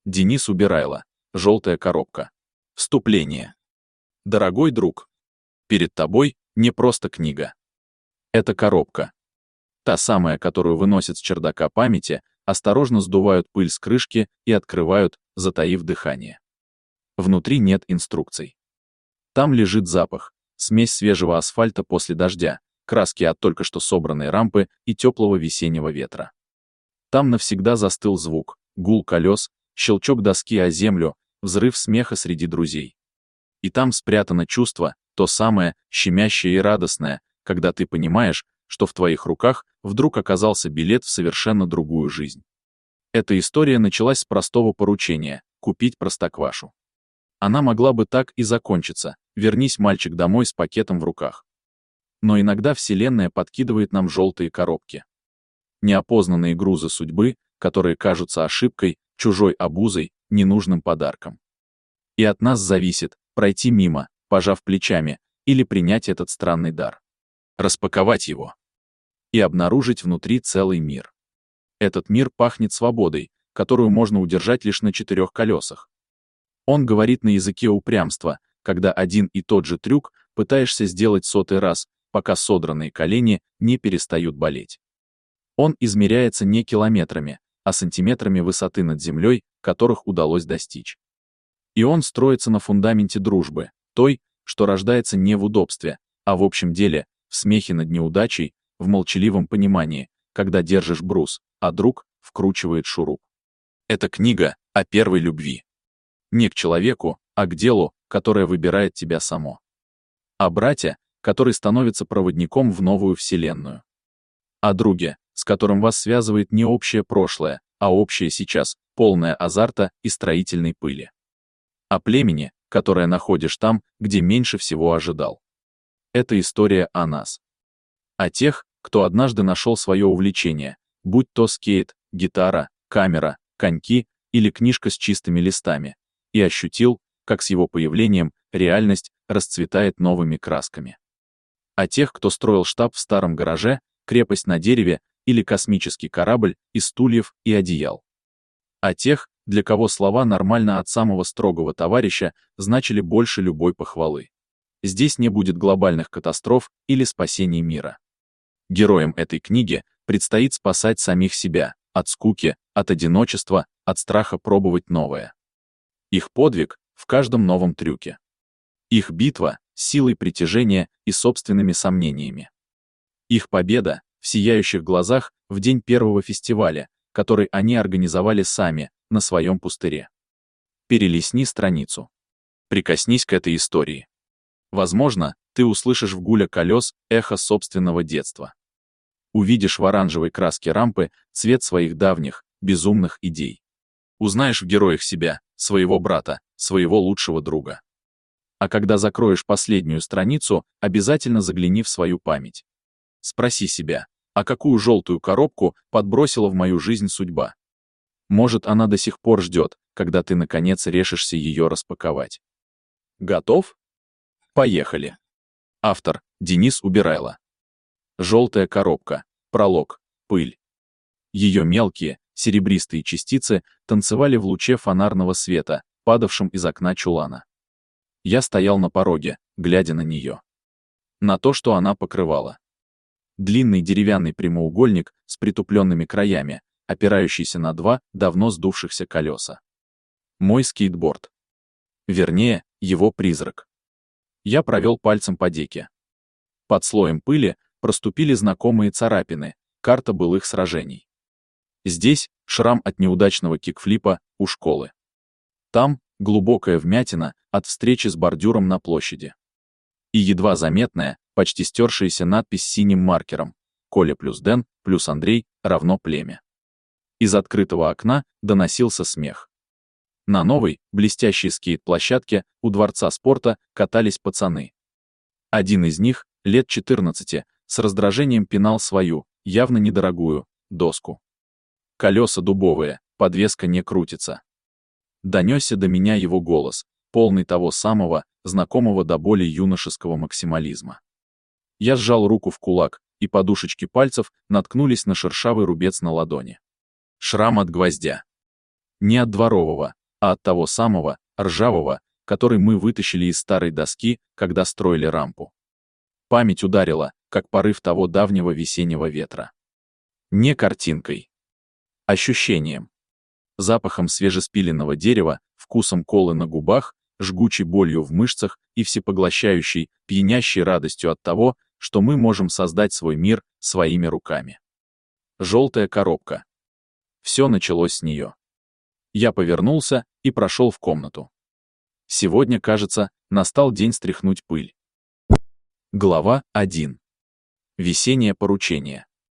Денис Убирайло. Желтая коробка. Вступление. Дорогой друг, перед тобой не просто книга. Это коробка. Та самая, которую выносят с чердака памяти, осторожно сдувают пыль с крышки и открывают, затаив дыхание. Внутри нет инструкций. Там лежит запах, смесь свежего асфальта после дождя, краски от только что собранной рампы и теплого весеннего ветра. Там навсегда застыл звук, гул колес, щелчок доски о землю, взрыв смеха среди друзей. И там спрятано чувство, то самое, щемящее и радостное, когда ты понимаешь, что в твоих руках вдруг оказался билет в совершенно другую жизнь. Эта история началась с простого поручения — купить простоквашу. Она могла бы так и закончиться: вернись, мальчик, домой с пакетом в руках. Но иногда Вселенная подкидывает нам желтые коробки. Неопознанные грузы судьбы, которые кажутся ошибкой, чужой обузой, ненужным подарком. И от нас зависит, пройти мимо, пожав плечами, или принять этот странный дар. Распаковать его. И обнаружить внутри целый мир. Этот мир пахнет свободой, которую можно удержать лишь на 4 колесах. Он говорит на языке упрямства, когда один и тот же трюк пытаешься сделать 100-й раз, пока содранные колени не перестают болеть. Он измеряется не километрами, а сантиметрами высоты над землей, которых удалось достичь. И он строится на фундаменте дружбы, той, что рождается не в удобстве, а в общем деле, в смехе над неудачей, в молчаливом понимании, когда держишь брус, а друг вкручивает шуруп. Это книга о первой любви. Не к человеку, а к делу, которое выбирает тебя само. О брате, который становится проводником в новую вселенную. О друге, с которым вас связывает не общее прошлое, а общее сейчас, полное азарта и строительной пыли. О племени, которое находишь там, где меньше всего ожидал. Это история о нас. О тех, кто однажды нашел свое увлечение, будь то скейт, гитара, камера, коньки или книжка с чистыми листами, и ощутил, как с его появлением реальность расцветает новыми красками. О тех, кто строил штаб в старом гараже, крепость на дереве или космический корабль из стульев и одеял. О тех, для кого слова «нормально» от самого строгого товарища значили больше любой похвалы. Здесь не будет глобальных катастроф или спасений мира. Героям этой книги предстоит спасать самих себя от скуки, от одиночества, от страха пробовать новое. Их подвиг в каждом новом трюке. Их битва с силой притяжения и собственными сомнениями. Их победа в сияющих глазах в день первого фестиваля, который они организовали сами, на своем пустыре. Перелистни страницу. Прикоснись к этой истории. Возможно, ты услышишь в гуле колес эхо собственного детства. Увидишь в оранжевой краске рампы цвет своих давних, безумных идей. Узнаешь в героях себя, своего брата, своего лучшего друга. А когда закроешь последнюю страницу, обязательно загляни в свою память. Спроси себя, а какую желтую коробку подбросила в мою жизнь судьба? Может, она до сих пор ждет, когда ты наконец решишься ее распаковать. Готов? Поехали. Автор — Денис Убирайло. Желтая коробка. Пролог. Пыль. Ее мелкие, серебристые частицы танцевали в луче фонарного света, падавшем из окна чулана. Я стоял на пороге, глядя на нее. На то, что она покрывала. Длинный деревянный прямоугольник с притупленными краями, опирающийся на 2 давно сдувшихся колеса. Мой скейтборд. Вернее, его призрак. Я провел пальцем по деке. Под слоем пыли проступили знакомые царапины, карта былых сражений. Здесь шрам от неудачного кикфлипа у школы. Там глубокая вмятина от встречи с бордюром на площади. И едва заметная, почти стершаяся надпись синим маркером: Коля плюс Дэн плюс Андрей равно племя. Из открытого окна доносился смех. На новой, блестящей скейт-площадке у Дворца спорта катались пацаны. Один из них, лет 14, с раздражением пинал свою, явно недорогую, доску. Колеса дубовые, подвеска не крутится. Донесся до меня его голос, полный того самого, знакомого до боли юношеского максимализма. Я сжал руку в кулак, и подушечки пальцев наткнулись на шершавый рубец на ладони. Шрам от гвоздя. Не от дворового, а от того самого, ржавого, который мы вытащили из старой доски, когда строили рампу. Память ударила, как порыв того давнего весеннего ветра. Не картинкой. Ощущением. Запахом свежеспиленного дерева, вкусом колы на губах, жгучей болью в мышцах и всепоглощающей, пьянящей радостью от того, что мы можем создать свой мир своими руками. Желтая коробка. Все началось с нее. Я повернулся и прошел в комнату. Сегодня, кажется, настал день стряхнуть пыль. Глава 1. Весеннее поручение.